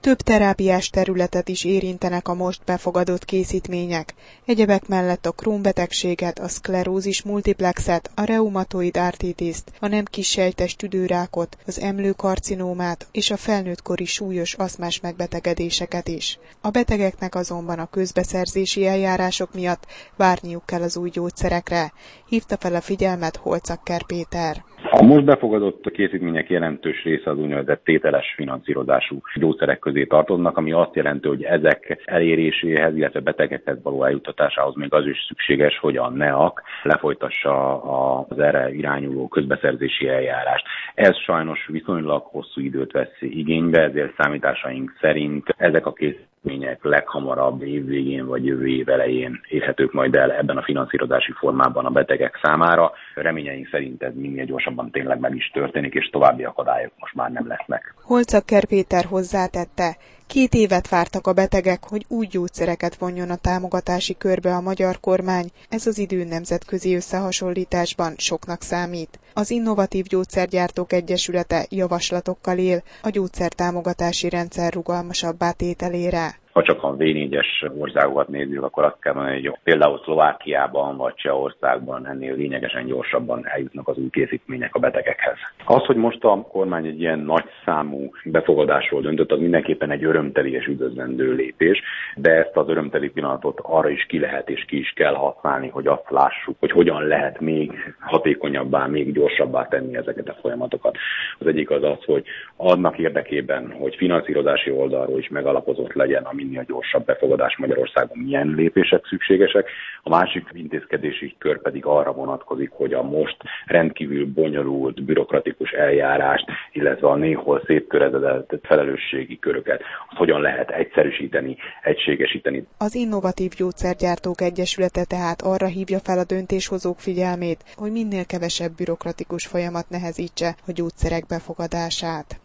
Több terápiás területet is érintenek a most befogadott készítmények. Egyebek mellett a Crohn-betegséget, a szklerózis multiplexet, a reumatoid artritiszt, a nem kissejtes tüdőrákot, az emlőkarcinómát és a felnőttkori súlyos aszmás megbetegedéseket is. A betegeknek azonban a közbeszerzési eljárások miatt várniuk kell az új gyógyszerekre. Hívta fel a figyelmet Holcakker Péter. A most befogadott készítmények jelentős része az úgynevezett tételes finanszírozású gyógyszerek közé tartoznak, ami azt jelenti, hogy ezek eléréséhez, illetve betegekhez való eljuttatásához még az is szükséges, hogy a NEAK lefolytassa az erre irányuló közbeszerzési eljárást. Ez sajnos viszonylag hosszú időt vesz igénybe, ezért számításaink szerint ezek a készítmények leghamarabb évvégén vagy jövő év elején érhetők majd el ebben a finanszírozási formában a betegek számára. Reményeink szerint ez minél gyorsabban tényleg meg is történik, és további akadályok most már nem lesznek. Holcakker Péter hozzátette, 2 évet vártak a betegek, hogy új gyógyszereket vonjon a támogatási körbe a magyar kormány, ez az idő nemzetközi összehasonlításban soknak számít. Az Innovatív Gyógyszergyártók Egyesülete javaslatokkal él a gyógyszertámogatási rendszer rugalmasabbá tételére. Ha csak a V4-es országokat nézzük, akkor azt kell mondani, hogy például Szlovákiában vagy Csehországban ennél lényegesen gyorsabban eljutnak az új készítmények a betegekhez. Az, hogy most a kormány egy ilyen nagy számú befogadásról döntött, az mindenképpen egy örömteli és üdvözlendő lépés, de ezt az örömteli pillanatot arra is ki lehet és ki is kell használni, hogy azt lássuk, hogy hogyan lehet még hatékonyabbá, még gyorsabbá tenni ezeket a folyamatokat. Az egyik az, hogy annak érdekében, hogy finanszírozási oldalról is megalapozott legyen a minél gyorsabb befogadás Magyarországon, milyen lépések szükségesek. A másik intézkedési kör pedig arra vonatkozik, hogy a most rendkívül bonyolult, bürokratikus eljárást, illetve a néhol széttöredezett felelősségi köröket, azt hogyan lehet egyszerűsíteni, egységesíteni. Az Innovatív Gyógyszergyártók Egyesülete tehát arra hívja fel a döntéshozók figyelmét, hogy minél kevesebb bürokratikus folyamat nehezítse a gyógyszerek befogadását.